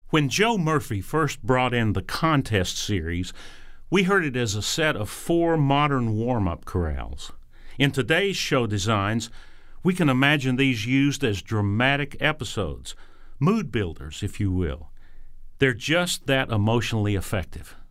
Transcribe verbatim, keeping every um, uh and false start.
When Joe Murphy first brought in the contest series, we heard it as a set of four modern warm-up chorales. In today's show designs, we can imagine these used as dramatic episodes, mood builders, if you will. They're just that emotionally effective.